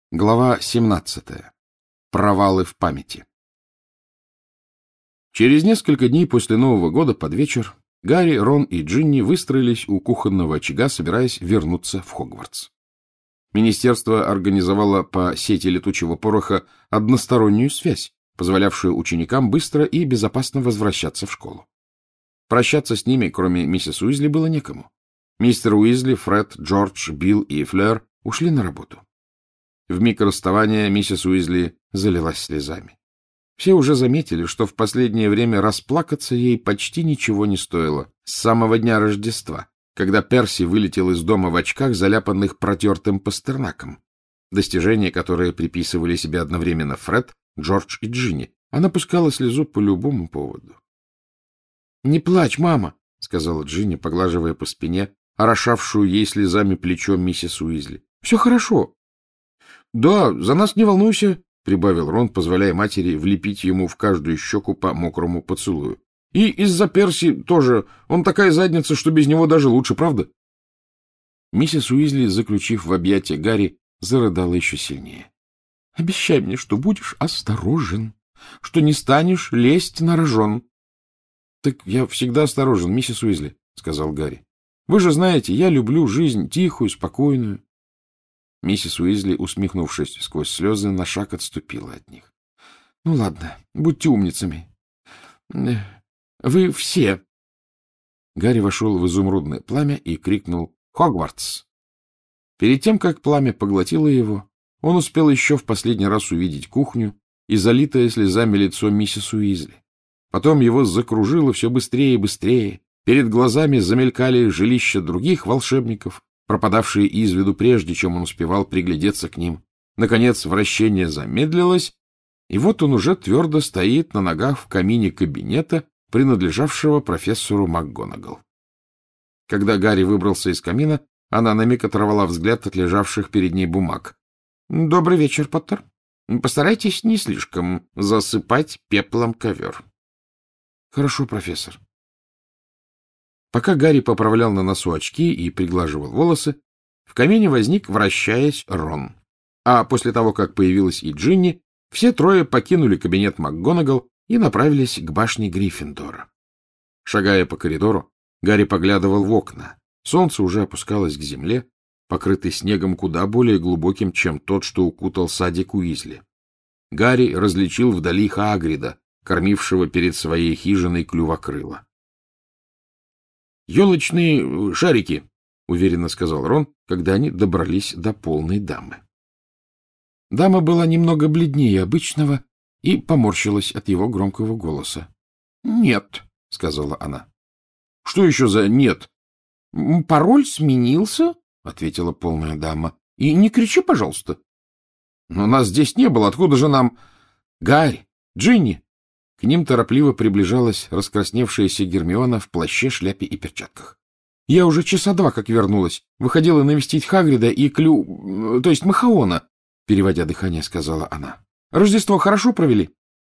Глава 17. Провалы в памяти. Через несколько дней после Нового года под вечер Гарри, Рон и Джинни выстроились у кухонного очага, собираясь вернуться в Хогвартс. Министерство организовало по сети летучего пороха одностороннюю связь, позволявшую ученикам быстро и безопасно возвращаться в школу. Прощаться с ними, кроме миссис Уизли, было некому. Мистер Уизли, Фред, Джордж, Билл и Флёр ушли на работу. В миг расставания миссис Уизли залилась слезами. Все уже заметили, что в последнее время расплакаться ей почти ничего не стоило с самого дня Рождества, когда Перси вылетел из дома в очках, заляпанных протертым пастернаком. Достижения, которые приписывали себе одновременно Фред, Джордж и Джинни. Она пускала слезу по любому поводу. — Не плачь, мама, — сказала Джинни, поглаживая по спине орошавшую ей слезами плечо миссис Уизли. — Все хорошо. — Да, за нас не волнуйся, — прибавил Рон, позволяя матери влепить ему в каждую щеку по мокрому поцелую. — И из-за Перси тоже. Он такая задница, что без него даже лучше, правда? Миссис Уизли, заключив в объятия Гарри, зарыдала еще сильнее. — Обещай мне, что будешь осторожен, что не станешь лезть на рожон. — Так я всегда осторожен, миссис Уизли, — сказал Гарри. — Вы же знаете, я люблю жизнь тихую, спокойную. Миссис Уизли, усмехнувшись сквозь слезы, на шаг отступила от них. — Ну, ладно, будьте умницами. Вы все. Гарри вошел в изумрудное пламя и крикнул «Хогвартс!». Перед тем, как пламя поглотило его, он успел еще в последний раз увидеть кухню и залитое слезами лицо миссис Уизли. Потом его закружило все быстрее и быстрее. Перед глазами замелькали жилища других волшебников, пропадавшие из виду прежде, чем он успевал приглядеться к ним. Наконец вращение замедлилось, и вот он уже твердо стоит на ногах в камине кабинета, принадлежавшего профессору МакГонагал. Когда Гарри выбрался из камина, она на миг оторвала взгляд от лежавших перед ней бумаг. — Добрый вечер, Поттер. Постарайтесь не слишком засыпать пеплом ковер. — Хорошо, профессор. Пока Гарри поправлял на носу очки и приглаживал волосы, в камине возник, вращаясь, Рон. А после того, как появилась и Джинни, все трое покинули кабинет МакГонагал и направились к башне Гриффиндора. Шагая по коридору, Гарри поглядывал в окна. Солнце уже опускалось к земле, покрытый снегом куда более глубоким, чем тот, что укутал садик Уизли. Гарри различил вдали Хагрида, кормившего перед своей хижиной клювокрыла. «Елочные шарики», — уверенно сказал Рон, когда они добрались до полной дамы. Дама была немного бледнее обычного и поморщилась от его громкого голоса. — Нет, — сказала она. — Что еще за «нет»? — Пароль сменился, — ответила полная дама. — И не кричи, пожалуйста. — Но нас здесь не было. Откуда же нам... — Гарри! Джинни! К ним торопливо приближалась раскрасневшаяся Гермиона в плаще, шляпе и перчатках. — Я уже часа два как вернулась. Выходила навестить Хагрида и то есть Махаона, — переводя дыхание, сказала она. — Рождество хорошо провели?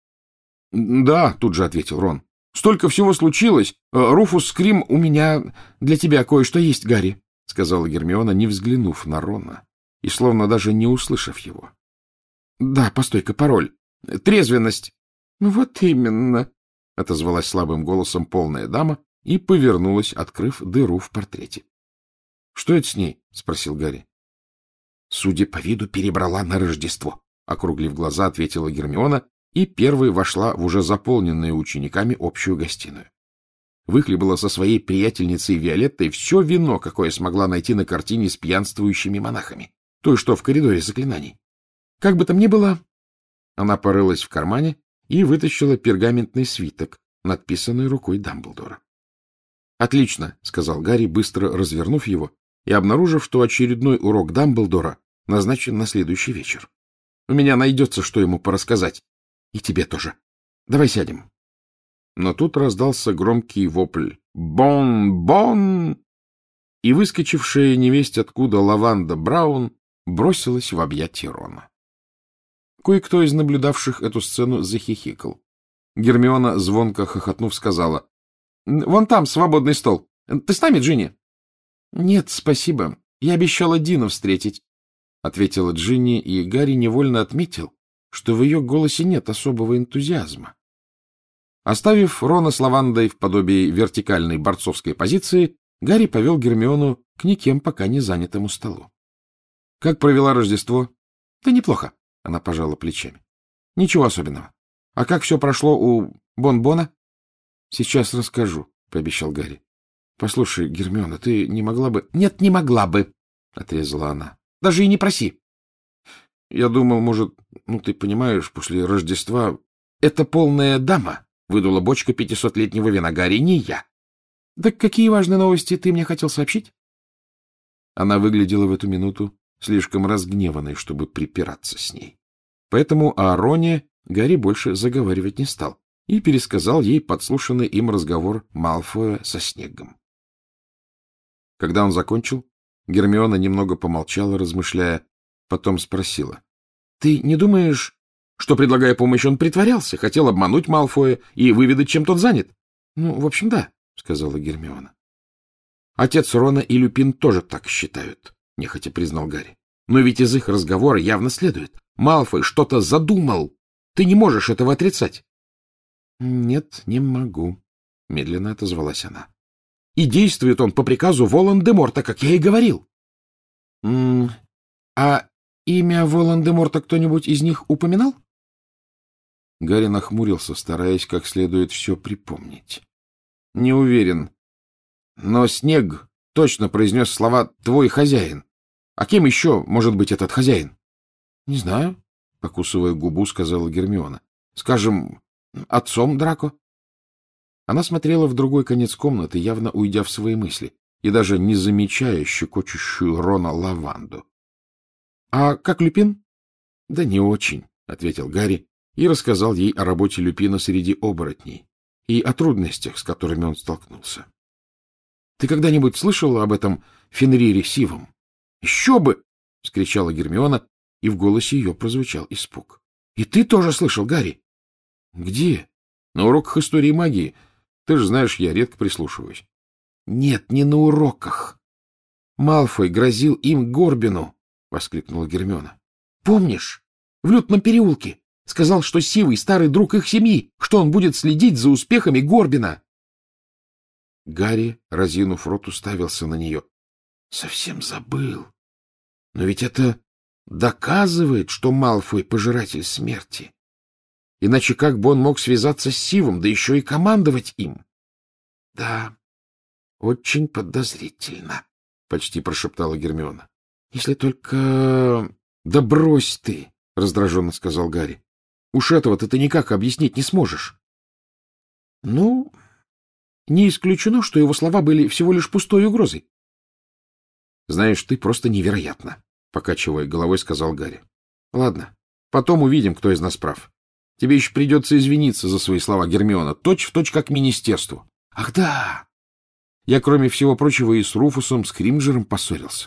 — Да, — тут же ответил Рон. — Столько всего случилось. Руфус Скрим, у меня для тебя кое-что есть, Гарри, — сказала Гермиона, не взглянув на Рона и словно даже не услышав его. — Да, постой-ка, пароль. Трезвенность. — Вот именно, — отозвалась слабым голосом полная дама и повернулась, открыв дыру в портрете. — Что это с ней? — спросил Гарри. — Судя по виду, перебрала на Рождество, — округлив глаза, ответила Гермиона и первой вошла в уже заполненную учениками общую гостиную. Выхлебала со своей приятельницей Виолеттой все вино, какое смогла найти на картине с пьянствующими монахами, той, что в коридоре заклинаний. Как бы там ни было, она порылась в кармане и вытащила пергаментный свиток, надписанный рукой Дамблдора. — Отлично, — сказал Гарри, быстро развернув его и обнаружив, что очередной урок Дамблдора назначен на следующий вечер. У меня найдется, что ему порассказать. И тебе тоже. Давай сядем. Но тут раздался громкий вопль «Бон-бон!», и выскочившая невесть откуда Лаванда Браун бросилась в объятия Рона. Кое-кто из наблюдавших эту сцену захихикал. Гермиона, звонко хохотнув, сказала: — Вон там свободный стол. Ты с нами, Джинни? — Нет, спасибо. Я обещала Дина встретить. ответила Джинни, и Гарри невольно отметил, что в ее голосе нет особого энтузиазма. Оставив Рона с Лавандой в подобии вертикальной борцовской позиции, Гарри повел Гермиону к никем пока не занятому столу. — Как провела Рождество? — Да неплохо, — она пожала плечами. — Ничего особенного. А как все прошло у Бон-Бона? — Сейчас расскажу, — пообещал Гарри. — Послушай, Гермиона, ты не могла бы... — Нет, не могла бы, — отрезала она. — Даже и не проси. — Я думал, может, ты понимаешь, после Рождества... — Это полная дама, — выдула бочка 500-летнего вина, Гарри, не я. — Так какие важные новости ты мне хотел сообщить? Она выглядела в эту минуту слишком разгневанной, чтобы припираться с ней. Поэтому о Роне Гарри больше заговаривать не стал и пересказал ей подслушанный им разговор Малфоя со Снеггом. Когда он закончил, Гермиона немного помолчала, размышляя, потом спросила. — Ты не думаешь, что, предлагая помощь, он притворялся, хотел обмануть Малфоя и выведать, чем тот занят? — Ну, в общем, да, — сказала Гермиона. — Отец Рона и Люпин тоже так считают, — нехотя признал Гарри. — Но ведь из их разговора явно следует. Малфой что-то задумал. Ты не можешь этого отрицать. — Нет, не могу, — медленно отозвалась она. — И действует он по приказу Волан-де-Морта, как я и говорил. — А имя Волан-де-Морта кто-нибудь из них упоминал? Гарри нахмурился, стараясь как следует все припомнить. — Не уверен. Но Снегг точно произнес слова «твой хозяин». А кем еще может быть этот хозяин? — Не знаю, — покусывая губу, сказала Гермиона. — Скажем, отцом Драко? Она смотрела в другой конец комнаты, явно уйдя в свои мысли, и даже не замечая щекочущую Рона лаванду. — А как Люпин? — Да не очень, — ответил Гарри и рассказал ей о работе Люпина среди оборотней и о трудностях, с которыми он столкнулся. — Ты когда-нибудь слышал об этом Фенрире Сивом? — Еще бы! — вскричала Гермиона, и в голосе ее прозвучал испуг. — И ты тоже слышал, Гарри? — Где? — На уроках истории магии. Ты же знаешь, я редко прислушиваюсь. — Нет, не на уроках. Малфой грозил им Горбину, — воскликнула Гермиона. — Помнишь? В Лютном переулке. Сказал, что Сивый — старый друг их семьи, что он будет следить за успехами Горбина. Гарри, разинув рот, уставился на нее. — Совсем забыл. Но ведь это доказывает, что Малфой — пожиратель смерти. Иначе как бы он мог связаться с Сивом, да еще и командовать им? — Да, очень подозрительно, — почти прошептала Гермиона. — Если только... — Да брось ты, — раздраженно сказал Гарри. — Уж этого-то ты никак объяснить не сможешь. — Ну, не исключено, что его слова были всего лишь пустой угрозой. — Знаешь, ты просто невероятна, — покачивая головой, сказал Гарри. — Ладно, потом увидим, кто из нас прав. Тебе еще придется извиниться за свои слова, Гермиона, точь-в-точь как министерству. — Ах да! Я, кроме всего прочего, и с Руфусом Скримджером поссорился.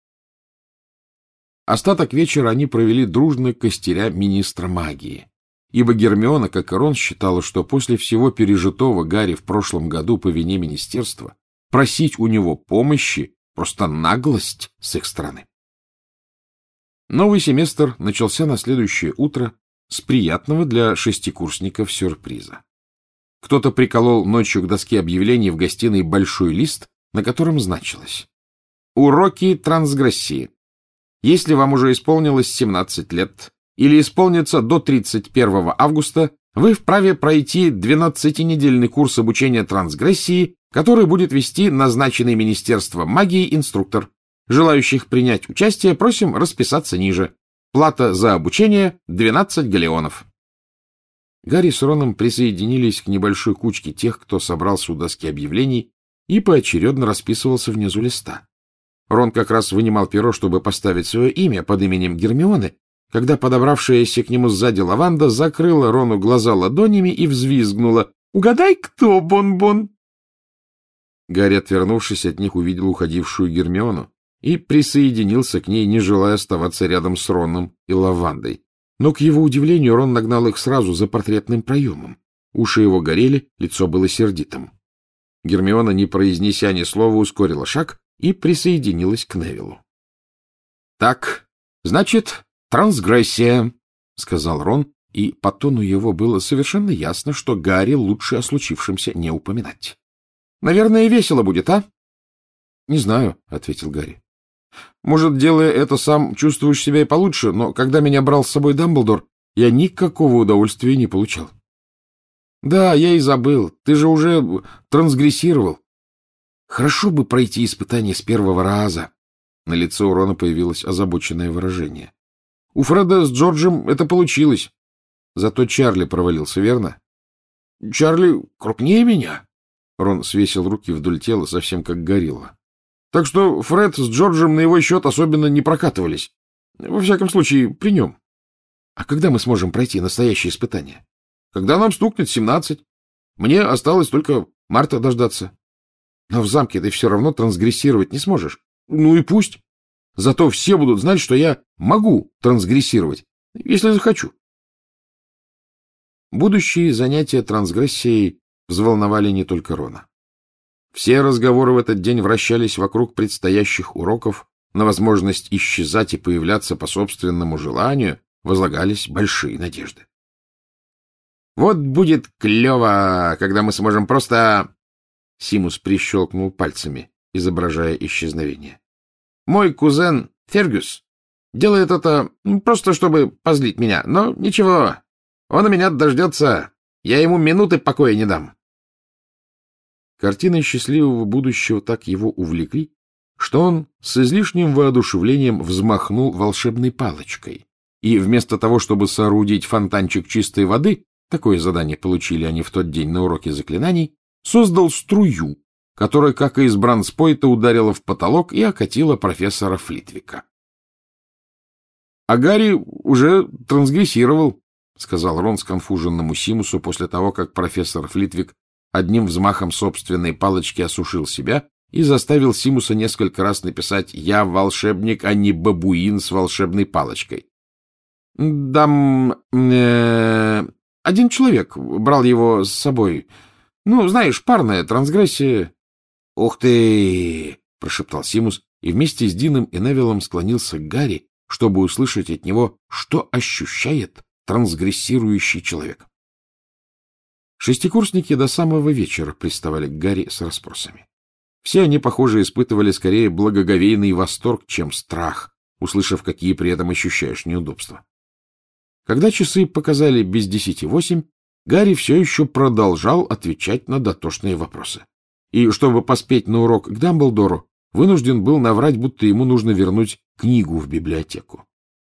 Остаток вечера они провели дружно костеря министра магии, ибо Гермиона, как и Рон, считала, что после всего пережитого Гарри в прошлом году по вине министерства просить у него помощи — просто наглость с их стороны. Новый семестр начался на следующее утро с приятного для шестикурсников сюрприза. Кто-то приколол ночью к доске объявлений в гостиной большой лист, на котором значилось: «Уроки трансгрессии. Если вам уже исполнилось 17 лет или исполнится до 31 августа, вы вправе пройти 12-недельный курс обучения трансгрессии, который будет вести назначенный Министерством магии инструктор. Желающих принять участие просим расписаться ниже. Плата за обучение — 12 галеонов». Гарри с Роном присоединились к небольшой кучке тех, кто собрался у доски объявлений и поочередно расписывался внизу листа. Рон как раз вынимал перо, чтобы поставить свое имя под именем Гермионы, когда подобравшаяся к нему сзади Лаванда закрыла Рону глаза ладонями и взвизгнула: «Угадай, кто, Бон-Бон!» Гарри, отвернувшись от них, увидел уходившую Гермиону и присоединился к ней, не желая оставаться рядом с Роном и Лавандой. Но, к его удивлению, Рон нагнал их сразу за портретным проемом. Уши его горели, лицо было сердитым. Гермиона, не произнеся ни слова, ускорила шаг и присоединилась к Невиллу. — Так, Значит, трансгрессия, — сказал Рон, и по тону его было совершенно ясно, что Гарри лучше о случившемся не упоминать. — Наверное, весело будет, а? — Не знаю, — ответил Гарри. — Может, делая это, сам чувствуешь себя и получше, но когда меня брал с собой Дамблдор, я никакого удовольствия не получал. — Да, я и забыл. Ты же уже трансгрессировал. Хорошо бы пройти испытание с первого раза. На лице у Рона появилось озабоченное выражение. У Фреда с Джорджем это получилось. Зато Чарли провалился, верно? — Чарли крупнее меня. Рон свесил руки вдоль тела, совсем как горилла. Так что Фред с Джорджем на его счет особенно не прокатывались. Во всяком случае, при нем. А когда мы сможем пройти настоящее испытание? Когда нам стукнет 17. Мне осталось только марта дождаться. Но в замке ты все равно трансгрессировать не сможешь. Ну и пусть. Зато все будут знать, что я могу трансгрессировать, если захочу. Будущие занятия трансгрессией взволновали не только Рона. Все разговоры в этот день вращались вокруг предстоящих уроков, на возможность исчезать и появляться по собственному желанию возлагались большие надежды. «Вот будет клево, когда мы сможем просто...» Симус прищелкнул пальцами, изображая исчезновение. «Мой кузен Фергюс делает это просто, чтобы позлить меня, но ничего, он у меня дождется, я ему минуты покоя не дам». Картины счастливого будущего так его увлекли, что он с излишним воодушевлением взмахнул волшебной палочкой, и вместо того, чтобы соорудить фонтанчик чистой воды, такое задание получили они в тот день на уроке заклинаний, создал струю, которая, как и из бранспойта, ударила в потолок и окатила профессора Флитвика. — А Гарри уже трансгрессировал, — сказал Рон сконфуженному Симусу после того, как профессор Флитвик одним взмахом собственной палочки осушил себя и заставил Симуса несколько раз написать «Я волшебник, а не бабуин с волшебной палочкой». — один человек брал его с собой. Ну, знаешь, парная трансгрессия. — Ух ты! — прошептал Симус, и вместе с Дином и Невиллом склонился к Гарри, чтобы услышать от него, что ощущает трансгрессирующий человек. Шестикурсники до самого вечера приставали к Гарри с расспросами. Все они, похоже, испытывали скорее благоговейный восторг, чем страх, услышав, какие при этом ощущаешь неудобства. Когда часы показали без 10:08, Гарри все еще продолжал отвечать на дотошные вопросы. И, чтобы поспеть на урок к Дамблдору, вынужден был наврать, будто ему нужно вернуть книгу в библиотеку.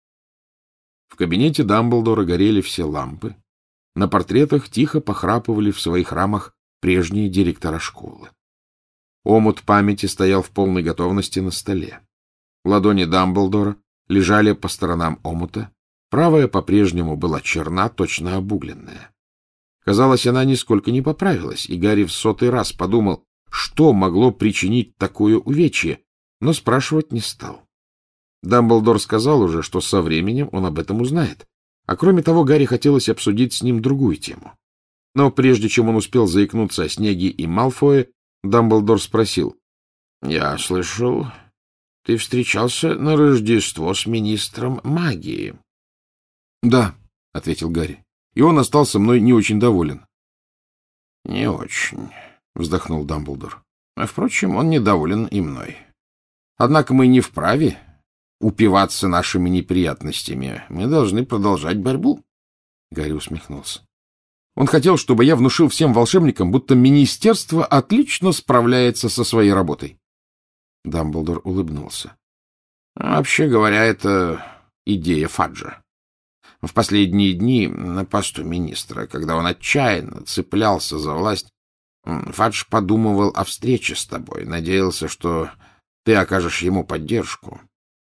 В кабинете Дамблдора горели все лампы. На портретах тихо похрапывали в своих рамах прежние директора школы. Омут памяти стоял в полной готовности на столе. Ладони Дамблдора лежали по сторонам омута, правая по-прежнему была черна, точно обугленная. Казалось, она нисколько не поправилась, и Гарри в 100-й раз подумал, что могло причинить такое увечье, но спрашивать не стал. Дамблдор сказал уже, что со временем он об этом узнает. А кроме того, Гарри хотелось обсудить с ним другую тему. Но прежде чем он успел заикнуться о Снегге и Малфое, Дамблдор спросил. — Я слышал, ты встречался на Рождество с министром магии. — Да, — ответил Гарри, — и он остался мной не очень доволен. — Не очень, — вздохнул Дамблдор. — Впрочем, он недоволен и мной. Однако мы не вправе упиваться нашими неприятностями. Мы должны продолжать борьбу. Гарри усмехнулся. Он хотел, чтобы я внушил всем волшебникам, будто министерство отлично справляется со своей работой. Дамблдор улыбнулся. Вообще говоря, это идея Фаджа. В последние дни на посту министра, когда он отчаянно цеплялся за власть, Фадж подумывал о встрече с тобой, надеялся, что ты окажешь ему поддержку.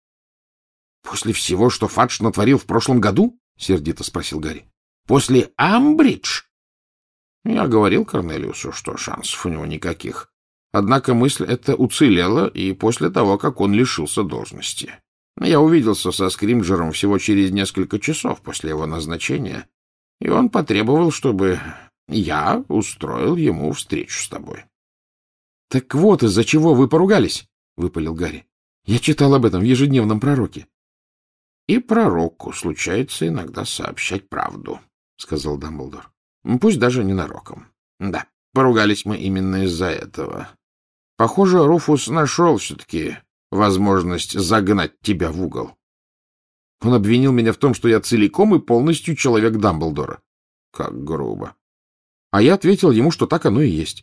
— После всего, что Фадж натворил в прошлом году? — сердито спросил Гарри. — После Амбридж? Я говорил Корнелиусу, что шансов у него никаких. Однако мысль эта уцелела и после того, как он лишился должности. Я увиделся со Скримджером всего через несколько часов после его назначения, и он потребовал, чтобы я устроил ему встречу с тобой. — Так вот из-за чего вы поругались, — выпалил Гарри. — Я читал об этом в ежедневном пророке. И пророку случается иногда сообщать правду, — сказал Дамблдор. — Пусть даже ненароком. Да, поругались мы именно из-за этого. Похоже, Руфус нашел все-таки возможность загнать тебя в угол. Он обвинил меня в том, что я целиком и полностью человек Дамблдора. Как грубо. А я ответил ему, что так оно и есть.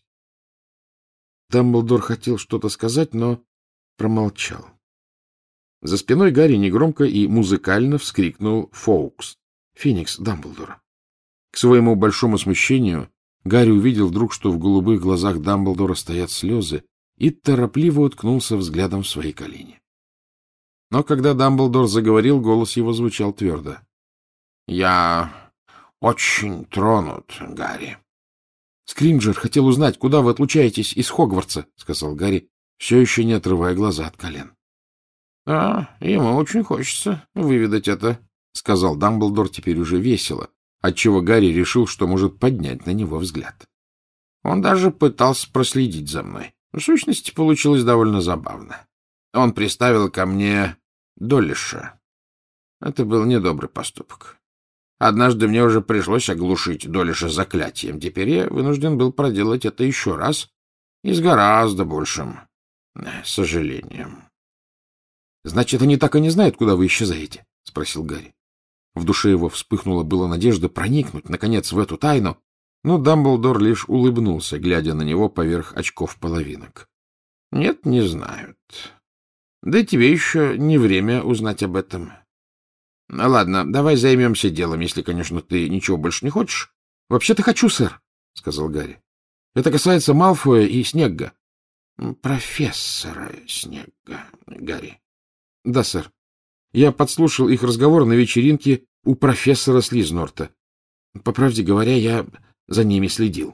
Дамблдор хотел что-то сказать, но промолчал. За спиной Гарри негромко и музыкально вскрикнул Фоукс, Феникс Дамблдора. К своему большому смущению Гарри увидел вдруг, что в голубых глазах Дамблдора стоят слезы, и торопливо уткнулся взглядом в свои колени. Но когда Дамблдор заговорил, голос его звучал твердо. — Я очень тронут, Гарри. — Скринджер хотел узнать, куда вы отлучаетесь из Хогвартса, — сказал Гарри, все еще не отрывая глаза от колен. — Ему очень хочется выведать это, — сказал Дамблдор теперь уже весело, отчего Гарри решил, что может поднять на него взгляд. Он даже пытался проследить за мной. В сущности, получилось довольно забавно. Он приставил ко мне Долиша. Это был недобрый поступок. Однажды мне уже пришлось оглушить Долиша заклятием. Теперь я вынужден был проделать это еще раз и с гораздо большим сожалением. — Значит, они так и не знают, куда вы исчезаете? — спросил Гарри. В душе его вспыхнула была надежда проникнуть, наконец, в эту тайну, но Дамблдор лишь улыбнулся, глядя на него поверх очков-половинок. — Нет, не знают. Да тебе еще не время узнать об этом. — Ладно, давай займемся делом, если, конечно, ты ничего больше не хочешь. — Вообще-то хочу, сэр, — сказал Гарри. — Это касается Малфоя и Снегга. — Профессора Снегга, Гарри. — Да, сэр. Я подслушал их разговор на вечеринке у профессора Слизнорта. По правде говоря, я за ними следил.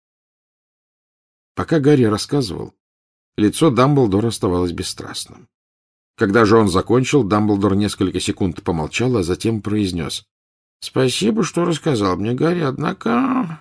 Пока Гарри рассказывал, лицо Дамблдора оставалось бесстрастным. Когда же он закончил, Дамблдор несколько секунд помолчал, а затем произнес: — Спасибо, что рассказал мне, Гарри, однако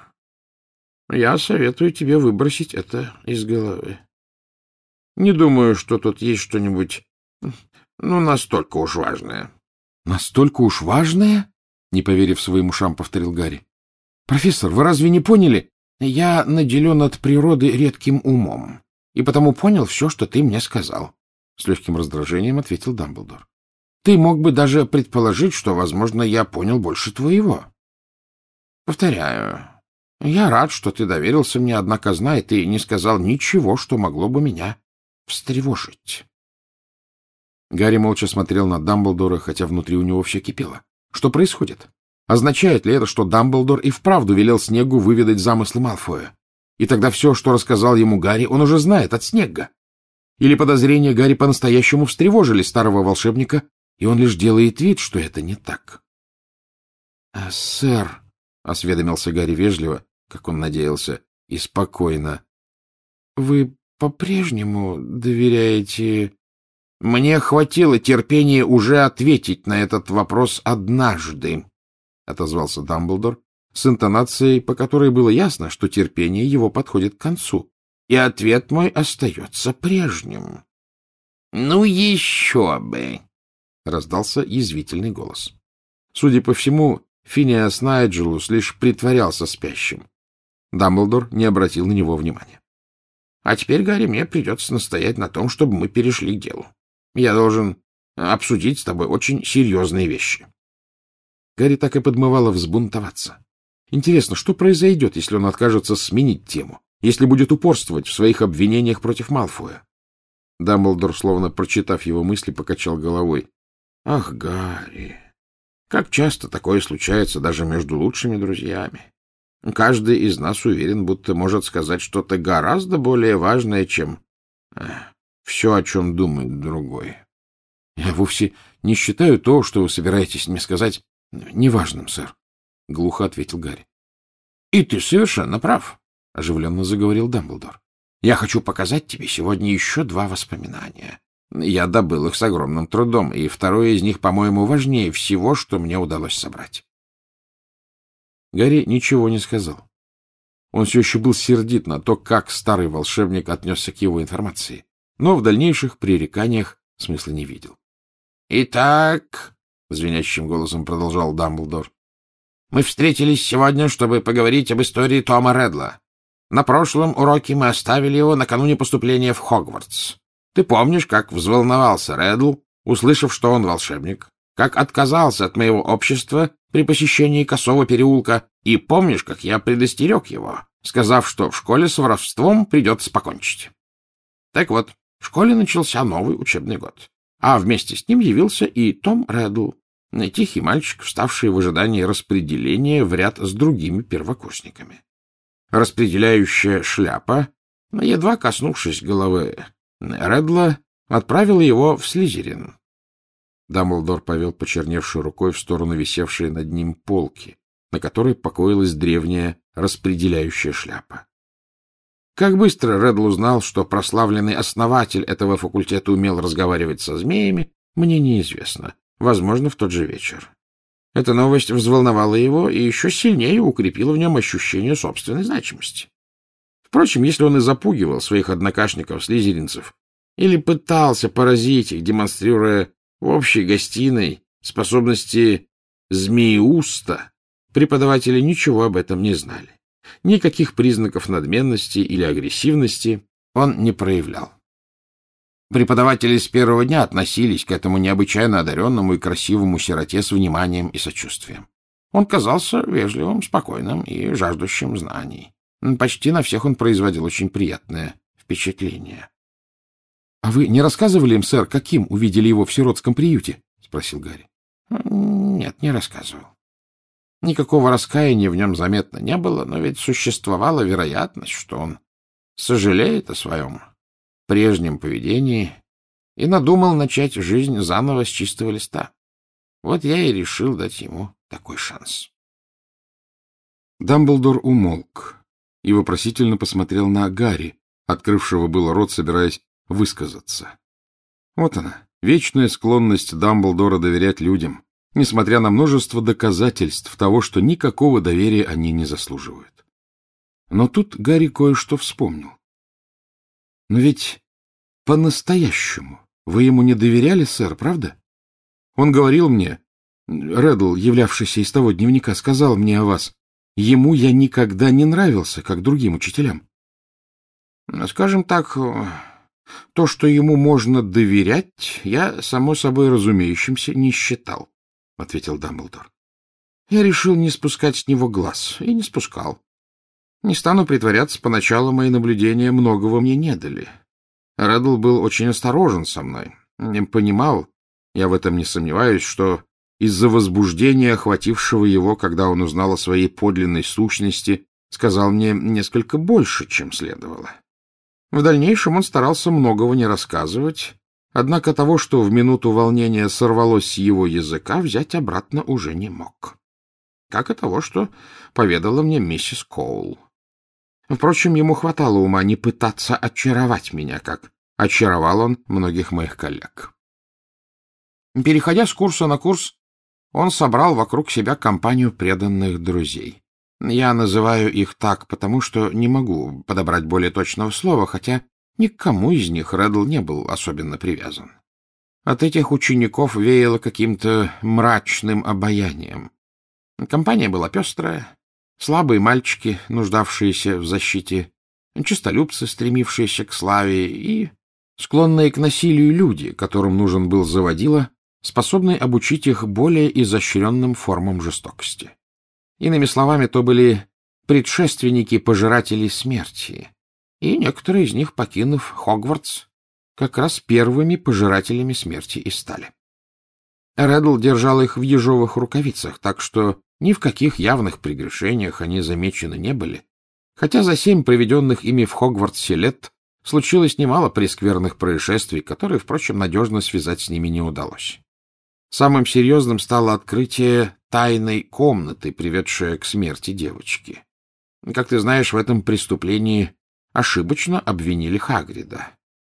я советую тебе выбросить это из головы. Не думаю, что тут есть что-нибудь, настолько уж важное. — Настолько уж важное? — не поверив своим ушам, повторил Гарри. — Профессор, вы разве не поняли? Я наделен от природы редким умом, и потому понял все, что ты мне сказал. — с легким раздражением ответил Дамблдор. — Ты мог бы даже предположить, что, возможно, я понял больше твоего. Повторяю, я рад, что ты доверился мне, однако, знай, ты не сказал ничего, что могло бы меня встревожить. Гарри молча смотрел на Дамблдора, хотя внутри у него все кипело. Что происходит? Означает ли это, что Дамблдор и вправду велел Снеггу выведать замыслы Малфоя? И тогда все, что рассказал ему Гарри, он уже знает от Снегга? Или подозрения Гарри по-настоящему встревожили старого волшебника, и он лишь делает вид, что это не так? — Сэр, — осведомился Гарри вежливо, как он надеялся, и спокойно, — вы по-прежнему доверяете... — Мне хватило терпения уже ответить на этот вопрос однажды, — отозвался Дамблдор с интонацией, по которой было ясно, что терпение его подходит к концу. И ответ мой остается прежним. — Ну еще бы! — раздался язвительный голос. Судя по всему, Финиас Найджелус лишь притворялся спящим. Дамблдор не обратил на него внимания. — А теперь, Гарри, мне придется настоять на том, чтобы мы перешли к делу. Я должен обсудить с тобой очень серьезные вещи. Гарри так и подмывало взбунтоваться. Интересно, что произойдет, если он откажется сменить тему, если будет упорствовать в своих обвинениях против Малфоя? Дамблдор, словно прочитав его мысли, покачал головой. — Ах, Гарри, как часто такое случается даже между лучшими друзьями. Каждый из нас уверен, будто может сказать что-то гораздо более важное, чем все, о чем думает другой. — Я вовсе не считаю то, что вы собираетесь мне сказать, неважным, сэр, — глухо ответил Гарри. — И ты совершенно прав, — оживленно заговорил Дамблдор. — Я хочу показать тебе сегодня еще 2 воспоминания. Я добыл их с огромным трудом, и второе из них, по-моему, важнее всего, что мне удалось собрать. Гарри ничего не сказал. Он все еще был сердит на то, как старый волшебник отнесся к его информации, но в дальнейших пререканиях смысла не видел. — Итак, — звенящим голосом продолжал Дамблдор. — Мы встретились сегодня, чтобы поговорить об истории Тома Редла. На прошлом уроке мы оставили его накануне поступления в Хогвартс. Ты помнишь, как взволновался Редл, услышав, что он волшебник, как отказался от моего общества при посещении Косого переулка, и помнишь, как я предостерег его, сказав, что в школе с воровством придется покончить. Так вот, в школе начался новый учебный год, а вместе с ним явился и Том Редл, тихий мальчик, вставший в ожидании распределения в ряд с другими первокурсниками. Распределяющая шляпа, едва коснувшись головы Редла, отправила его в Слизерин. Дамблдор повел почерневшей рукой в сторону висевшей над ним полки, на которой покоилась древняя распределяющая шляпа. Как быстро Редл узнал, что прославленный основатель этого факультета умел разговаривать со змеями, мне неизвестно. Возможно, в тот же вечер. Эта новость взволновала его и еще сильнее укрепила в нем ощущение собственной значимости. Впрочем, если он и запугивал своих однокашников-слизеринцев или пытался поразить их, демонстрируя в общей гостиной способности змееуста, преподаватели ничего об этом не знали. Никаких признаков надменности или агрессивности он не проявлял. Преподаватели с первого дня относились к этому необычайно одаренному и красивому сироте с вниманием и сочувствием. Он казался вежливым, спокойным и жаждущим знаний. Почти на всех он производил очень приятное впечатление. — А вы не рассказывали им, сэр, каким увидели его в сиротском приюте? — спросил Гарри. — Нет, не рассказывал. Никакого раскаяния в нем заметно не было, но ведь существовала вероятность, что он сожалеет о своем прежнем поведении и надумал начать жизнь заново с чистого листа. Вот я и решил дать ему такой шанс. Дамблдор умолк и вопросительно посмотрел на Гарри, открывшего было рот, собираясь высказаться. Вот она, вечная склонность Дамблдора доверять людям, несмотря на множество доказательств того, что никакого доверия они не заслуживают. Но тут Гарри кое-что вспомнил. Но ведь по-настоящему вы ему не доверяли, сэр, правда? Он говорил мне, Редл, являвшийся из того дневника, сказал мне о вас. Ему я никогда не нравился, как другим учителям. Скажем так, то, что ему можно доверять, я, само собой разумеющимся, не считал, — ответил Дамблдор. Я решил не спускать с него глаз, и не спускал. Не стану притворяться, поначалу мои наблюдения многого мне не дали. Редл был очень осторожен со мной. Не понимал, я в этом не сомневаюсь, что из-за возбуждения, охватившего его, когда он узнал о своей подлинной сущности, сказал мне несколько больше, чем следовало. В дальнейшем он старался многого не рассказывать, однако того, что в минуту волнения сорвалось с его языка, взять обратно уже не мог. Как и того, что поведала мне миссис Коул. Впрочем, ему хватало ума не пытаться очаровать меня, как очаровал он многих моих коллег. Переходя с курса на курс, он собрал вокруг себя компанию преданных друзей. Я называю их так, потому что не могу подобрать более точного слова, хотя ни к кому из них Редл не был особенно привязан. От этих учеников веяло каким-то мрачным обаянием. Компания была пестрая. Слабые мальчики, нуждавшиеся в защите, честолюбцы, стремившиеся к славе, и склонные к насилию люди, которым нужен был заводила, способный обучить их более изощренным формам жестокости. Иными словами, то были предшественники пожирателей смерти, и некоторые из них, покинув Хогвартс, как раз первыми пожирателями смерти и стали. Редл держал их в ежовых рукавицах, так что ни в каких явных прегрешениях они замечены не были, хотя за 7 проведенных ими в Хогвартсе лет случилось немало прескверных происшествий, которые, впрочем, надежно связать с ними не удалось. Самым серьезным стало открытие тайной комнаты, приведшее к смерти девочки. Как ты знаешь, в этом преступлении ошибочно обвинили Хагрида.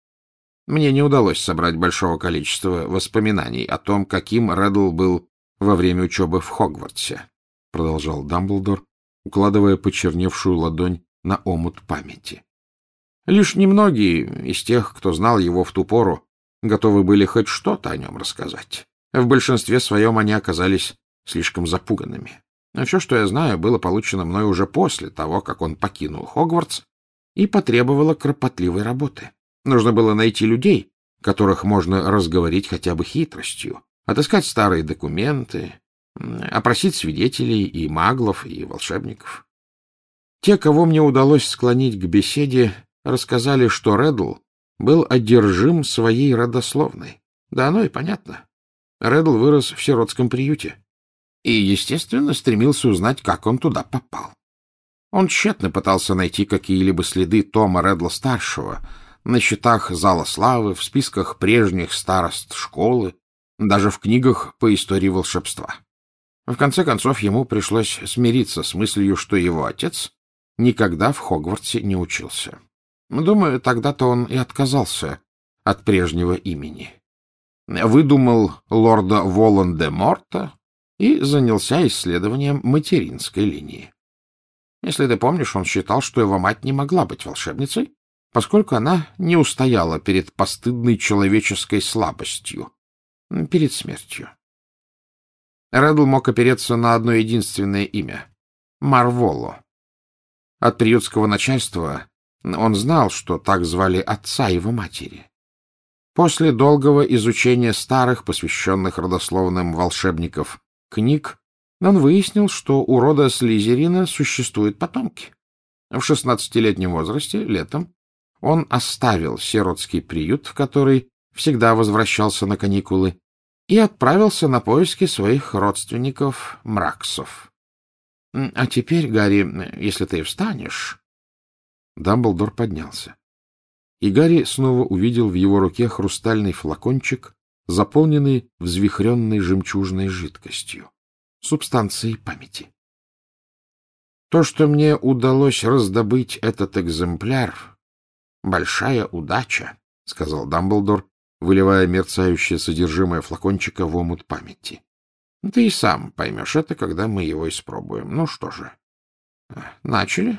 Мне не удалось собрать большого количества воспоминаний о том, каким Редл был во время учебы в Хогвартсе, — продолжал Дамблдор, укладывая почерневшую ладонь на омут памяти. Лишь немногие из тех, кто знал его в ту пору, готовы были хоть что-то о нем рассказать. В большинстве своем они оказались слишком запуганными. Но все, что я знаю, было получено мной уже после того, как он покинул Хогвартс, и потребовало кропотливой работы. Нужно было найти людей, которых можно разговорить хотя бы хитростью, отыскать старые документы, опросить свидетелей и маглов, и волшебников. Те, кого мне удалось склонить к беседе, рассказали, что Реддл был одержим своей родословной. Да оно и понятно. Реддл вырос в сиротском приюте и, естественно, стремился узнать, как он туда попал. Он тщетно пытался найти какие-либо следы Тома Реддла-старшего на счетах Зала Славы, в списках прежних старост школы, даже в книгах по истории волшебства. В конце концов, ему пришлось смириться с мыслью, что его отец никогда в Хогвартсе не учился. Думаю, тогда-то он и отказался от прежнего имени. Выдумал лорда Волан-де-Морта и занялся исследованием материнской линии. Если ты помнишь, он считал, что его мать не могла быть волшебницей, поскольку она не устояла перед постыдной человеческой слабостью, перед смертью. Реддл мог опереться на одно единственное имя — Марволо. От приютского начальства он знал, что так звали отца его матери. После долгого изучения старых, посвященных родословным волшебников, книг, он выяснил, что у рода Слизерина существуют потомки. В 16-летнем возрасте, летом, он оставил сиротский приют, в который всегда возвращался на каникулы, и отправился на поиски своих родственников Мраксов. А теперь, Гарри, если ты встанешь... Дамблдор поднялся, и Гарри снова увидел в его руке хрустальный флакончик, заполненный взвихренной жемчужной жидкостью, субстанцией памяти. То, что мне удалось раздобыть этот экземпляр, — большая удача, — сказал Дамблдор, выливая мерцающее содержимое флакончика в омут памяти. Ты и сам поймешь это, когда мы его испробуем. Ну что же, начали?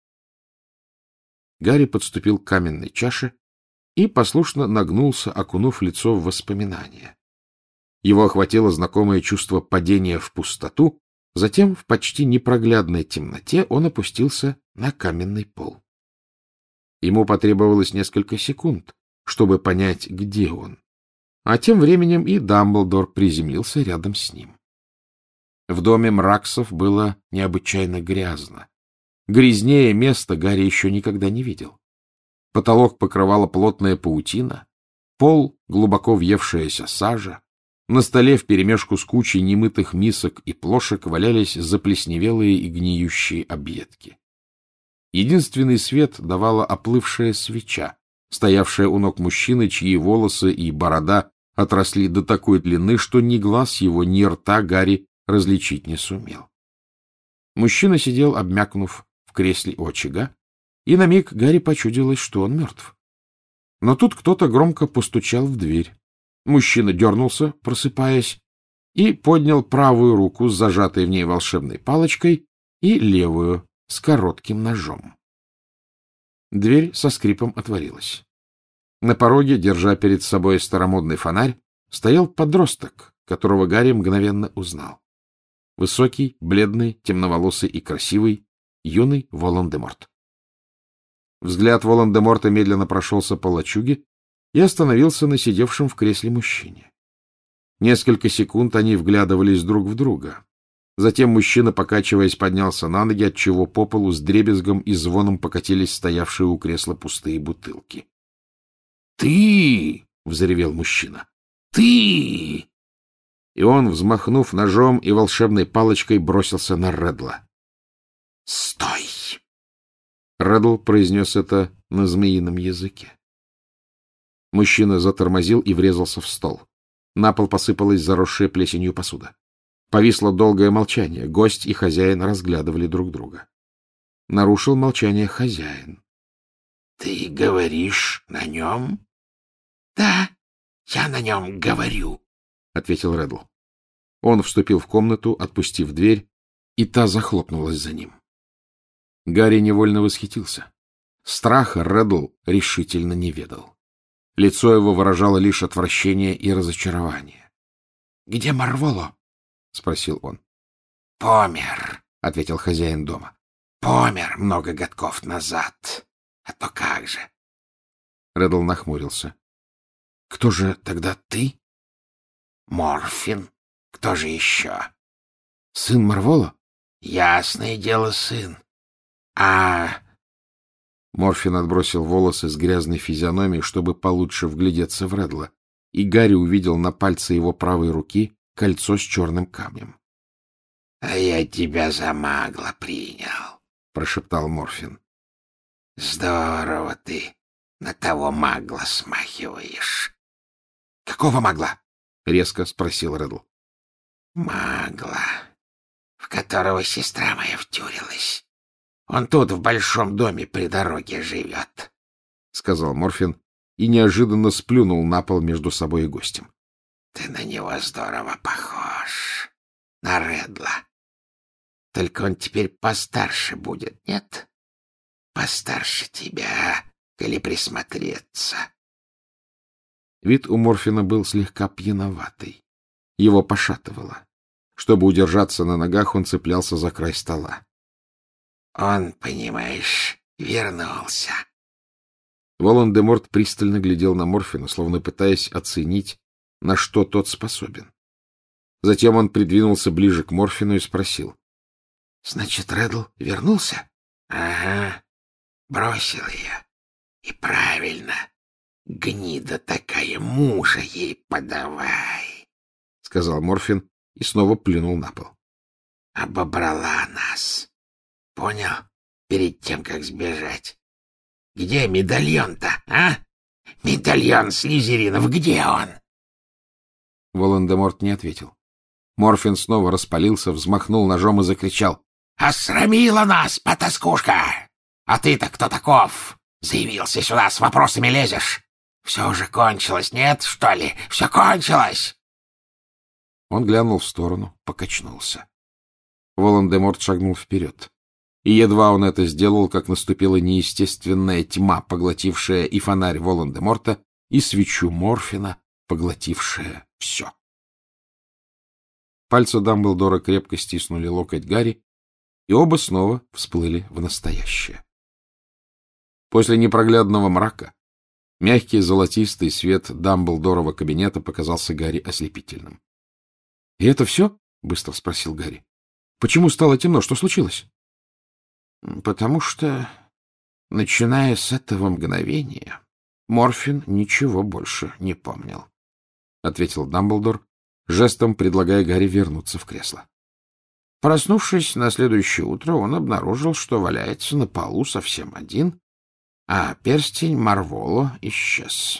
Гарри подступил к каменной чаше и послушно нагнулся, окунув лицо в воспоминания. Его охватило знакомое чувство падения в пустоту, затем в почти непроглядной темноте он опустился на каменный пол. Ему потребовалось несколько секунд, чтобы понять, где он. А тем временем и Дамблдор приземлился рядом с ним. В доме Мраксов было необычайно грязно. Грязнее места Гарри еще никогда не видел. Потолок покрывала плотная паутина, пол — глубоко въевшаяся сажа, на столе вперемешку с кучей немытых мисок и плошек валялись заплесневелые и гниющие объедки. Единственный свет давала оплывшая свеча, стоявшая у ног мужчины, чьи волосы и борода отросли до такой длины, что ни глаз его, ни рта Гарри различить не сумел. Мужчина сидел, обмякнув в кресле у очага, и на миг Гарри почудилось, что он мертв. Но тут кто-то громко постучал в дверь. Мужчина дернулся, просыпаясь, и поднял правую руку с зажатой в ней волшебной палочкой и левую с коротким ножом. Дверь со скрипом отворилась. На пороге, держа перед собой старомодный фонарь, стоял подросток, которого Гарри мгновенно узнал. Высокий, бледный, темноволосый и красивый, юный Волан-де-Морт. Взгляд Волан-де-Морта медленно прошелся по лачуге и остановился на сидевшем в кресле мужчине. Несколько секунд они вглядывались друг в друга. Затем мужчина, покачиваясь, поднялся на ноги, отчего по полу с дребезгом и звоном покатились стоявшие у кресла пустые бутылки. — Ты! — взревел мужчина. — Ты! И он, взмахнув ножом и волшебной палочкой, бросился на Реддла. — Стой! Реддл произнес это на змеином языке. Мужчина затормозил и врезался в стол. На пол посыпалась заросшая плесенью посуда. Повисло долгое молчание. Гость и хозяин разглядывали друг друга. Нарушил молчание хозяин. — Ты говоришь на нем? — Да, я на нем говорю, — ответил Реддл. Он вступил в комнату, отпустив дверь, и та захлопнулась за ним. Гарри невольно восхитился. Страха Реддл решительно не ведал. Лицо его выражало лишь отвращение и разочарование. где Марволо? — спросил он. — Помер, — ответил хозяин дома. — Помер много годков назад. А то как же? Реддл нахмурился. — Кто же тогда ты? — Морфин. Кто же еще? — Сын Марволо? — Ясное дело, сын. Морфин отбросил волосы с грязной физиономии, чтобы получше вглядеться в Реддла, и Гарри увидел на пальце его правой руки кольцо с черным камнем. — А я тебя за магла принял, — прошептал Морфин. — Здорово ты на того магла смахиваешь. — Какого магла? — резко спросил Реддл. — Магла, в которого сестра моя втюрилась. Он тут, в большом доме при дороге живет, — сказал Морфин и неожиданно сплюнул на пол между собой и гостем. — Ты на него здорово похож, на Реддла. Только он теперь постарше будет, нет? Постарше тебя, коли присмотреться. Вид у Морфина был слегка пьяноватый. Его пошатывало. Чтобы удержаться на ногах, он цеплялся за край стола. Он, понимаешь, вернулся. Волан-де-Морт пристально глядел на Морфина, словно пытаясь оценить, на что тот способен. Затем он придвинулся ближе к Морфину и спросил. — Значит, Реддл вернулся? — Ага. Бросил ее. И правильно. Гнида такая, мужа ей подавай, — сказал Морфин и снова плюнул на пол. — Обобрала нас. Понял? Перед тем, как сбежать. Где медальон-то, а? Медальон Слизеринов, где он? Волан-де-Морт не ответил. Морфин снова распалился, взмахнул ножом и закричал. — Осрамила нас, потаскушка! А ты-то кто таков? Заявился сюда, с вопросами лезешь. Все уже кончилось, нет, что ли? Все кончилось! Он глянул в сторону, покачнулся. Волан-де-Морт шагнул вперед. И едва он это сделал, как наступила неестественная тьма, поглотившая и фонарь Волан-де-Морта, и свечу Морфина, поглотившая все. Пальцы Дамблдора крепко стиснули локоть Гарри, и оба снова всплыли в настоящее. После непроглядного мрака мягкий золотистый свет Дамблдорова кабинета показался Гарри ослепительным. — И это все? — быстро спросил Гарри. — Почему стало темно? Что случилось? — Потому что, начиная с этого мгновения, Морфин ничего больше не помнил, — ответил Дамблдор, жестом предлагая Гарри вернуться в кресло. Проснувшись на следующее утро, он обнаружил, что валяется на полу совсем один, а перстень Марволо исчез.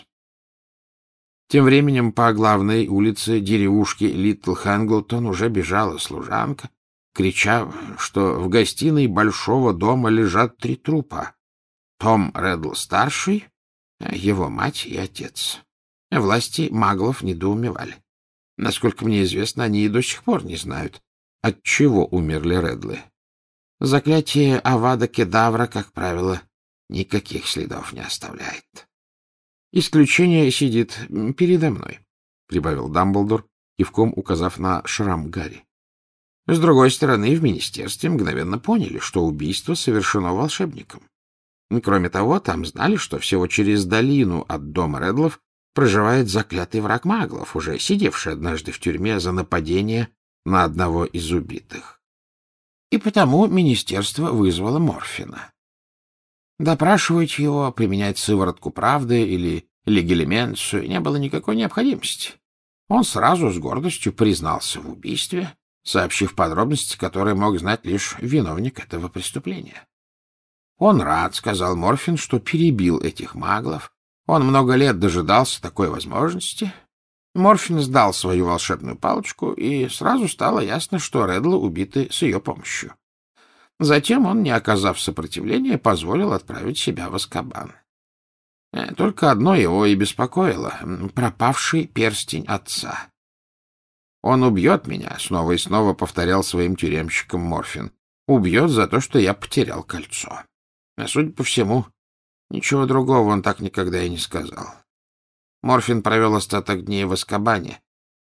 Тем временем по главной улице деревушки Литл Хэнглтон уже бежала служанка, крича, что в гостиной большого дома лежат 3 трупа. Том Реддл-старший, его мать и отец. Власти маглов недоумевали. Насколько мне известно, они и до сих пор не знают, от чего умерли Реддлы. Заклятие Авада Кедавра, как правило, никаких следов не оставляет. Исключение сидит передо мной, — прибавил Дамблдор, кивком указав на шрам Гарри. С другой стороны, в министерстве мгновенно поняли, что убийство совершено волшебником. Кроме того, там знали, что всего через долину от дома Реддлов проживает заклятый враг маглов, уже сидевший однажды в тюрьме за нападение на одного из убитых. И потому министерство вызвало Морфина. Допрашивать его, применять сыворотку правды или легилименцию не было никакой необходимости. Он сразу с гордостью признался в убийстве, сообщив подробности, которые мог знать лишь виновник этого преступления. Он рад, — сказал Морфин, — что перебил этих маглов. Он много лет дожидался такой возможности. Морфин сдал свою волшебную палочку, и сразу стало ясно, что Реддлы убиты с ее помощью. Затем он, не оказав сопротивления, позволил отправить себя в Азкабан. Только одно его и беспокоило — пропавший перстень отца. «Он убьет меня», — снова и снова повторял своим тюремщикам Морфин. «Убьет за то, что я потерял кольцо». А судя по всему, ничего другого он так никогда и не сказал. Морфин провел остаток дней в Азкабане,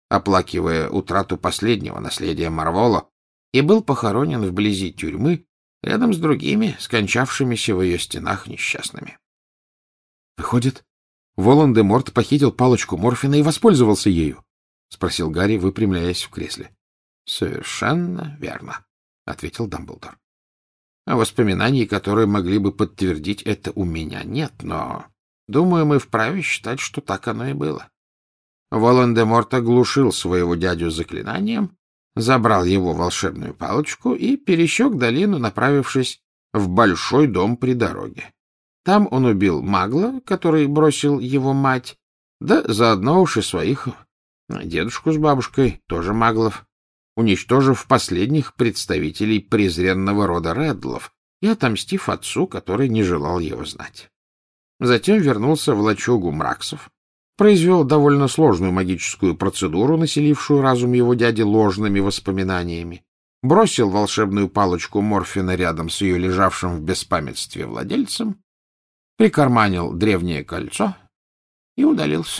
оплакивая утрату последнего наследия Марвола, и был похоронен вблизи тюрьмы, рядом с другими, скончавшимися в ее стенах несчастными. — Выходит, Волан-де-Морт похитил палочку Морфина и воспользовался ею? — спросил Гарри, выпрямляясь в кресле. — Совершенно верно, — ответил Дамблдор. — Воспоминаний, которые могли бы подтвердить это, у меня нет, но, думаю, мы вправе считать, что так оно и было. Волан-де-Морт оглушил своего дядю заклинанием, забрал его волшебную палочку и пересек долину, направившись в большой дом при дороге. Там он убил магла, который бросил его мать, да заодно уж и своих дедушку с бабушкой, тоже маглов, уничтожив последних представителей презренного рода Реддлов и отомстив отцу, который не желал его знать. Затем вернулся в лачугу Мраксов, произвел довольно сложную магическую процедуру, населившую разум его дяди ложными воспоминаниями, бросил волшебную палочку Морфина рядом с ее лежавшим в беспамятстве владельцем, прикарманил древнее кольцо и удалился.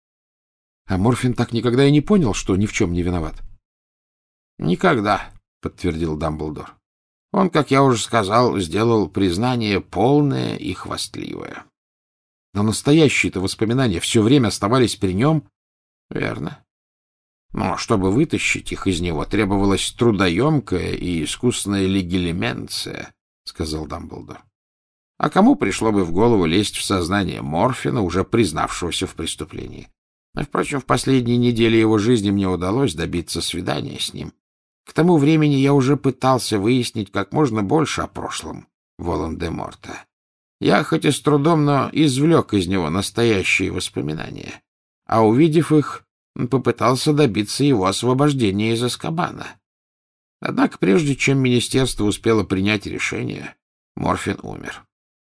А Морфин так никогда и не понял, что ни в чем не виноват. — Никогда, — подтвердил Дамблдор. Он, как я уже сказал, сделал признание полное и хвастливое. Но настоящие-то воспоминания все время оставались при нем. — Верно. Но чтобы вытащить их из него, требовалась трудоемкая и искусная легилименция, — сказал Дамблдор. А кому пришло бы в голову лезть в сознание Морфина, уже признавшегося в преступлении? Впрочем, в последние недели его жизни мне удалось добиться свидания с ним. К тому времени я уже пытался выяснить как можно больше о прошлом Волан-де-Морта. Я хоть и с трудом, но извлек из него настоящие воспоминания, а, увидев их, попытался добиться его освобождения из Азкабана. Однако прежде чем министерство успело принять решение, Морфин умер.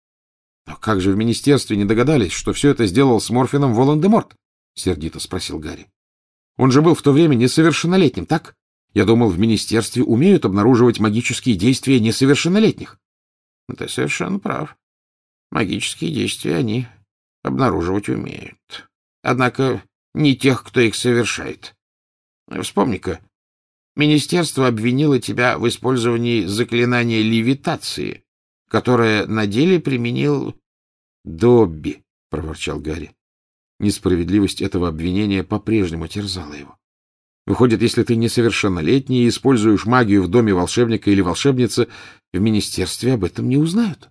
— Но как же в министерстве не догадались, что все это сделал с Морфином Волан-де-Морт? — сердито спросил Гарри. — Он же был в то время несовершеннолетним, так? Я думал, в министерстве умеют обнаруживать магические действия несовершеннолетних. — Ты совершенно прав. Магические действия они обнаруживать умеют. Однако не тех, кто их совершает. Вспомни-ка, министерство обвинило тебя в использовании заклинания левитации, которое на деле применил... — Добби, — проворчал Гарри. Несправедливость этого обвинения по-прежнему терзала его. Выходит, если ты несовершеннолетний и используешь магию в доме волшебника или волшебницы, в министерстве об этом не узнают.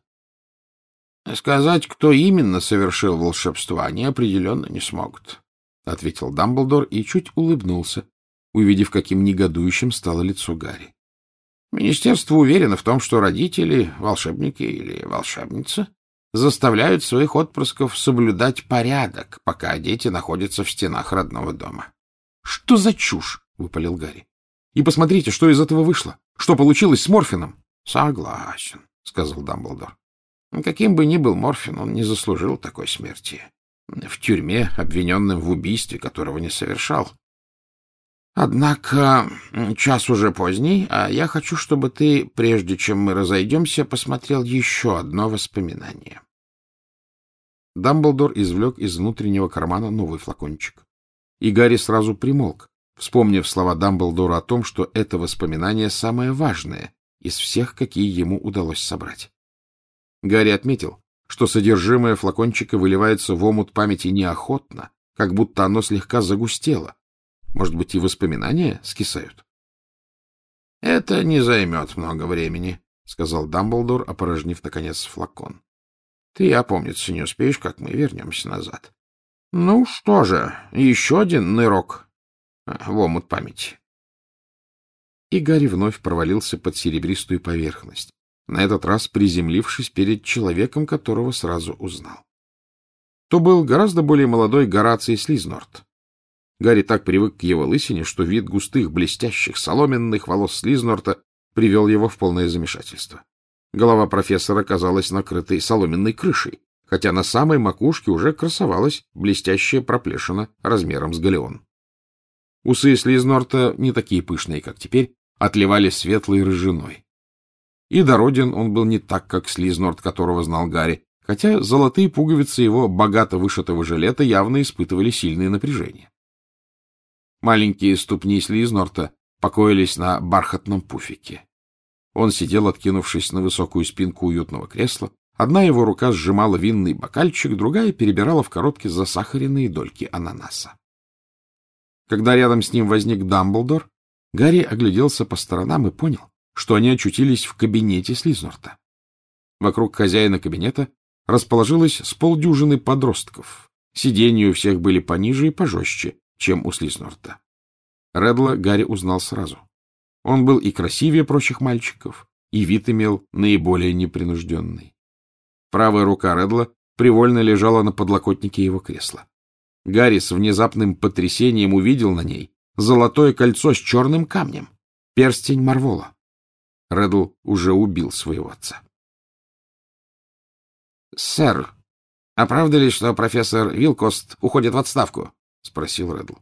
Сказать, кто именно совершил волшебство, они определенно не смогут, — ответил Дамблдор и чуть улыбнулся, увидев, каким негодующим стало лицо Гарри. Министерство уверено в том, что родители, волшебники или волшебница, заставляют своих отпрысков соблюдать порядок, пока дети находятся в стенах родного дома. — Что за чушь? — выпалил Гарри. — И посмотрите, что из этого вышло. Что получилось с Морфином? — Согласен, — сказал Дамблдор. Каким бы ни был Морфин, он не заслужил такой смерти. В тюрьме, обвиненным в убийстве, которого не совершал. Однако час уже поздний, а я хочу, чтобы ты, прежде чем мы разойдемся, посмотрел еще одно воспоминание. Дамблдор извлек из внутреннего кармана новый флакончик. И Гарри сразу примолк, вспомнив слова Дамблдора о том, что это воспоминание самое важное из всех, какие ему удалось собрать. Гарри отметил, что содержимое флакончика выливается в омут памяти неохотно, как будто оно слегка загустело. Может быть, и воспоминания скисают? — Это не займет много времени, — сказал Дамблдор, опорожнив, наконец, флакон. — Ты опомниться не успеешь, как мы вернемся назад. Ну что же, еще один нырок в омут памяти. И Гарри вновь провалился под серебристую поверхность, на этот раз приземлившись перед человеком, которого сразу узнал. То был гораздо более молодой Гораций Слизнорт. Гарри так привык к его лысине, что вид густых, блестящих, соломенных волос Слизнорта привел его в полное замешательство. Голова профессора казалась накрытой соломенной крышей, хотя на самой макушке уже красовалась блестящая проплешина размером с галеон. Усы Слизнорта, не такие пышные, как теперь, отливали светлой рыжиной. И дороден он был не так, как Слизнорт, которого знал Гарри, хотя золотые пуговицы его богато вышитого жилета явно испытывали сильное напряжение. Маленькие ступни Слизнорта покоились на бархатном пуфике. Он сидел, откинувшись на высокую спинку уютного кресла. Одна его рука сжимала винный бокальчик, другая перебирала в коробке засахаренные дольки ананаса. Когда рядом с ним возник Дамблдор, Гарри огляделся по сторонам и понял, что они очутились в кабинете Слизнорта. Вокруг хозяина кабинета расположилось с полдюжины подростков. Сиденья у всех были пониже и пожестче, чем у Слизнорта. Реддла Гарри узнал сразу. Он был и красивее прочих мальчиков, и вид имел наиболее непринужденный. Правая рука Реддла привольно лежала на подлокотнике его кресла. Гарри с внезапным потрясением увидел на ней золотое кольцо с черным камнем, перстень Марвола. Реддл уже убил своего отца. — Сэр, а правда ли, что профессор Вилкост уходит в отставку? — спросил Реддл.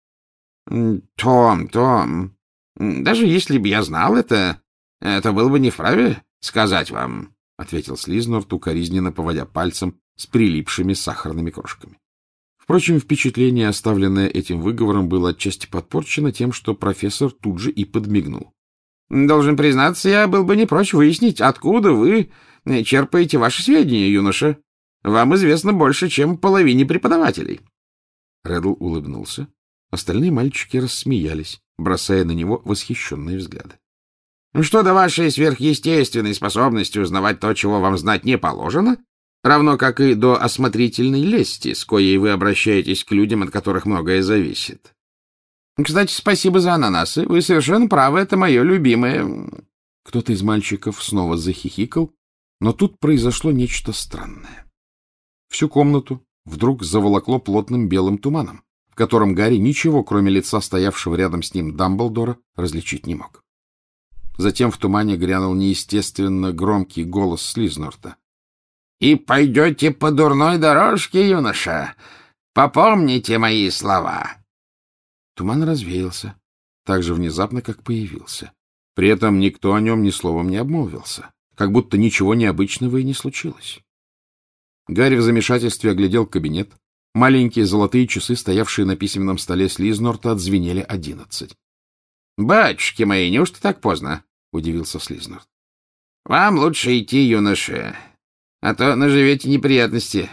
— Том, даже если бы я знал это было бы не вправе сказать вам, — ответил Слизнорт, укоризненно поводя пальцем с прилипшими сахарными крошками. Впрочем, впечатление, оставленное этим выговором, было отчасти подпорчено тем, что профессор тут же и подмигнул. — Должен признаться, я был бы не прочь выяснить, откуда вы черпаете ваши сведения, юноша. Вам известно больше, чем половине преподавателей. Реддл улыбнулся. Остальные мальчики рассмеялись, бросая на него восхищенные взгляды. — Что до вашей сверхъестественной способности узнавать то, чего вам знать не положено, равно как и до осмотрительной лести, с коей вы обращаетесь к людям, от которых многое зависит. Кстати, спасибо за ананасы. Вы совершенно правы, это мое любимое. Кто-то из мальчиков снова захихикал, но тут произошло нечто странное. Всю комнату вдруг заволокло плотным белым туманом, в котором Гарри ничего, кроме лица стоявшего рядом с ним Дамблдора, различить не мог. Затем в тумане грянул неестественно громкий голос Слизнорта. — И пойдете по дурной дорожке, юноша. Попомните мои слова. Туман развеялся, так же внезапно, как появился. При этом никто о нем ни словом не обмолвился, как будто ничего необычного и не случилось. Гарри в замешательстве оглядел кабинет. Маленькие золотые часы, стоявшие на письменном столе Слизнорта, отзвенели 11. — Батюшки мои, неужто так поздно? — удивился Слизнорт. — Вам лучше идти, юноша, а то наживете неприятности.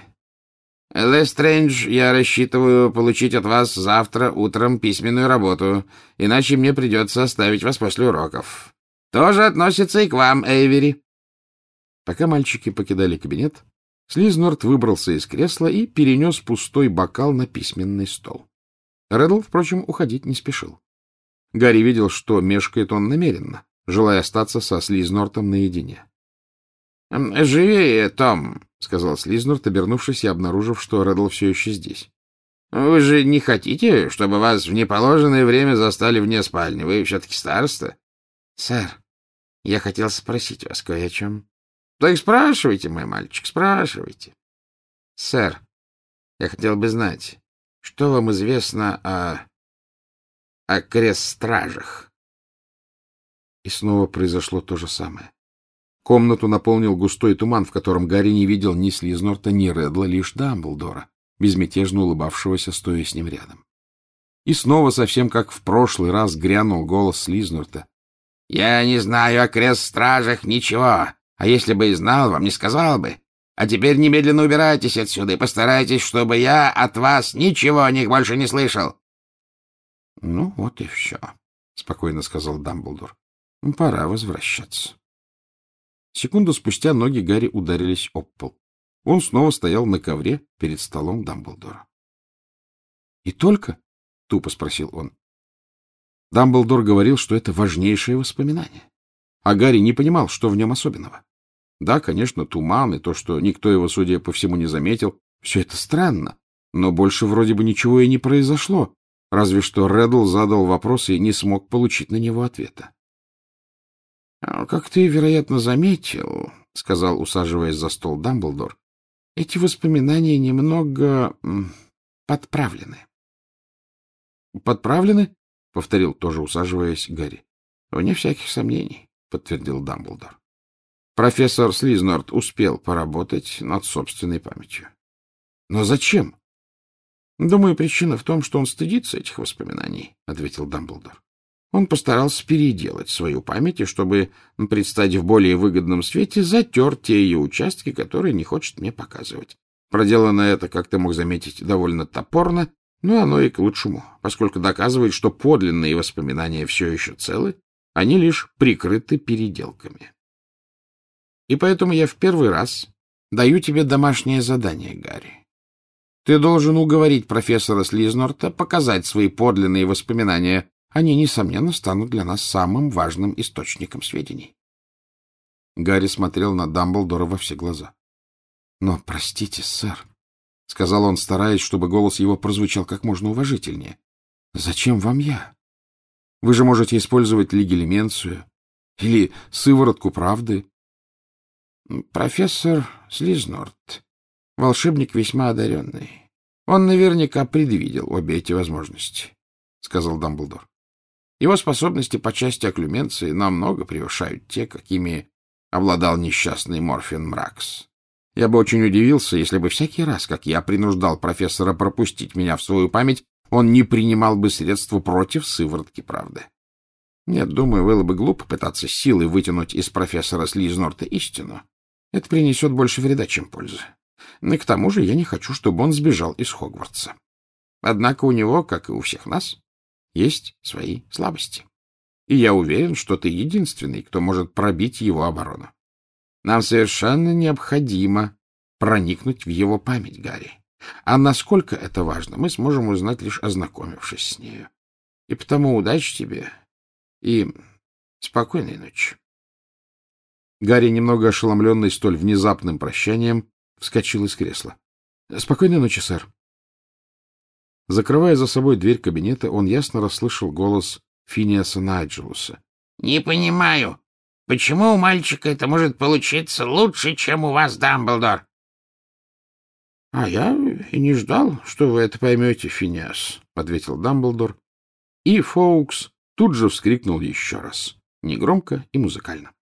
Лестрэндж, я рассчитываю получить от вас завтра утром письменную работу, иначе мне придется оставить вас после уроков. Тоже относится и к вам, Эйвери. Пока мальчики покидали кабинет, Слизнорт выбрался из кресла и перенес пустой бокал на письменный стол. Реддл, впрочем, уходить не спешил. Гарри видел, что мешкает он намеренно, желая остаться со Слизнортом наедине. — Живее, Том, — сказал Слизнорт, обернувшись и обнаружив, что Реддл все еще здесь. — Вы же не хотите, чтобы вас в неположенное время застали вне спальни? Вы все-таки староста. — Сэр, я хотел спросить вас кое о чем. — Так спрашивайте, мой мальчик, спрашивайте. — Сэр, я хотел бы знать, что вам известно о крест-стражах? И снова произошло то же самое. Комнату наполнил густой туман, в котором Гарри не видел ни Слизнорта, ни Реддла, лишь Дамблдора, безмятежно улыбавшегося, стоя с ним рядом. И снова, совсем как в прошлый раз, грянул голос Слизнорта. — Я не знаю о крест-стражах ничего, а если бы и знал, вам не сказал бы. А теперь немедленно убирайтесь отсюда и постарайтесь, чтобы я от вас ничего о них больше не слышал. — Ну, вот и все, — спокойно сказал Дамблдор. — Пора возвращаться. Секунду спустя ноги Гарри ударились об пол. Он снова стоял на ковре перед столом Дамблдора. — И только? — тупо спросил он. Дамблдор говорил, что это важнейшее воспоминание. А Гарри не понимал, что в нем особенного. Да, конечно, туман и то, что никто его, судя по всему, не заметил, все это странно, но больше вроде бы ничего и не произошло, разве что Реддл задал вопрос и не смог получить на него ответа. — Как ты, вероятно, заметил, — сказал, усаживаясь за стол Дамблдор, — эти воспоминания немного подправлены. — Подправлены? — повторил, тоже усаживаясь, Гарри. — Вне всяких сомнений, — подтвердил Дамблдор. Профессор Слизнорт успел поработать над собственной памятью. — Но зачем? — Думаю, причина в том, что он стыдится этих воспоминаний, — ответил Дамблдор. Он постарался переделать свою память, и чтобы предстать в более выгодном свете, затер те ее участки, которые не хочет мне показывать. Проделано это, как ты мог заметить, довольно топорно, но оно и к лучшему, поскольку доказывает, что подлинные воспоминания все еще целы, они лишь прикрыты переделками. И поэтому я в первый раз даю тебе домашнее задание, Гарри. Ты должен уговорить профессора Слизнорта показать свои подлинные воспоминания. Они, несомненно, станут для нас самым важным источником сведений. Гарри смотрел на Дамблдора во все глаза. — Но, простите, сэр, — сказал он, стараясь, чтобы голос его прозвучал как можно уважительнее. — Зачем вам я? Вы же можете использовать легилименцию или сыворотку правды. — Профессор Слизнорт, волшебник весьма одаренный. Он наверняка предвидел обе эти возможности, — сказал Дамблдор. Его способности по части окклюменции намного превышают те, какими обладал несчастный Морфин Мракс. Я бы очень удивился, если бы всякий раз, как я принуждал профессора пропустить меня в свою память, он не принимал бы средства против сыворотки правды. Нет, думаю, было бы глупо пытаться силой вытянуть из профессора Слизнорта истину. Это принесет больше вреда, чем пользы. И к тому же я не хочу, чтобы он сбежал из Хогвартса. Однако у него, как и у всех нас, есть свои слабости. И я уверен, что ты единственный, кто может пробить его оборону. Нам совершенно необходимо проникнуть в его память, Гарри. А насколько это важно, мы сможем узнать, лишь ознакомившись с нею. И потому удачи тебе и спокойной ночи. Гарри, немного ошеломленный столь внезапным прощанием, вскочил из кресла. — Спокойной ночи, сэр. Закрывая за собой дверь кабинета, он ясно расслышал голос Финиаса Найджелуса. — Не понимаю, почему у мальчика это может получиться лучше, чем у вас, Дамблдор? — А я и не ждал, что вы это поймете, Финиас, — ответил Дамблдор. И Фоукс тут же вскрикнул еще раз, негромко и музыкально.